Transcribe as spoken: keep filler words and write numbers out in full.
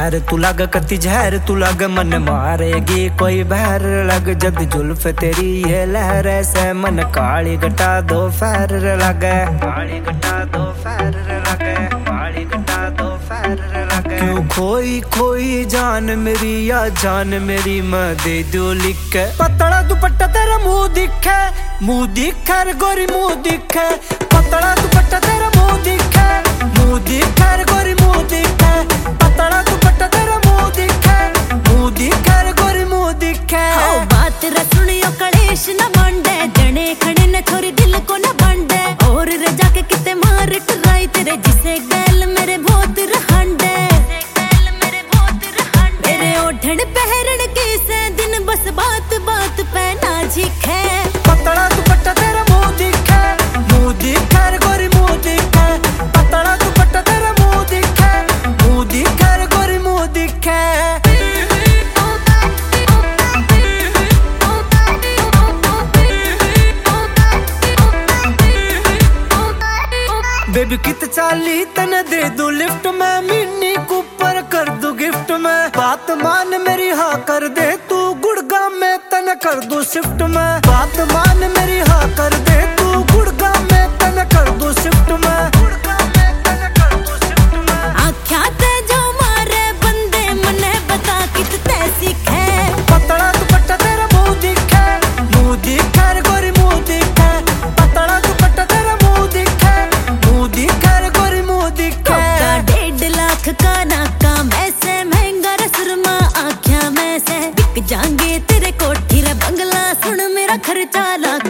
जहर तू लग कति जहर तू लग मन मारेगी कोई बहर लग जब जुल्फ तेरी ये लहर से मन काली घटा दो फैर लगे काली घटा दो फैर लगे काली घटा दो फैर लगे क्यों खोई खोई जान मेरी या जान मेरी मैं दे दो लिख के पतला दुपट्टा तेरा मुंह दिखे मुंह दिखे रे गोरी मुंह दिखे पतला दुपट्टा तेरा मुंह दिखे मुंह दिखे रे गोरी मुंह दिखे पतला दुपट्टा तेरा मुंह दिखे मुंह दिखे रे गोरी मुंह दिखे हो बात रे सुनियो कलेश न बांधे जने खड़े न छोरी दिल को न बांधे और रे जाके किते मार टराई तेरे जिसे गैल मेरे बहुत रहंडे गैल मेरे बहुत रहंडे तेरे ओढ़न पहरन की से दिन बस बात बात पे ना झिके पतला दुपट्टा तेरा मुंह दिखे मुंह दिखे रे गोरी मुंह दिखे पतला दुपट्टा तेरा मुंह दिखे मुंह दिखे रे गोरी मुंह दिखे बेबी कित चाली तने दे दो लिफ्ट में मिनी कूपर कर दो गिफ्ट में बात मान मेरी हाँ कर दे तू गुड़गांव में तने कर दो शिफ्ट में बात मान मेरी हाँ कर दे तू गुड़गांव में तने कर दो शिफ्ट में गुड़गांव में तने कर दो शिफ्ट में आख्या ते जो मारे बंदे मने बता कित ते सीखे पतला दुपट्टा तेरा मुंह दिखे मुंह दिखे रे गोरी मुंह दिखे पतला दुपट्टा तेरा मुंह दिखे मुंह दिखे रे गोरी मुंह दिखे डेढ़ लाख का नाका में से महंगा रसुरमा आख्या में से बिक जाएंगे तेरे कोठी रे बंगला सुन मेरा खर्चा लाख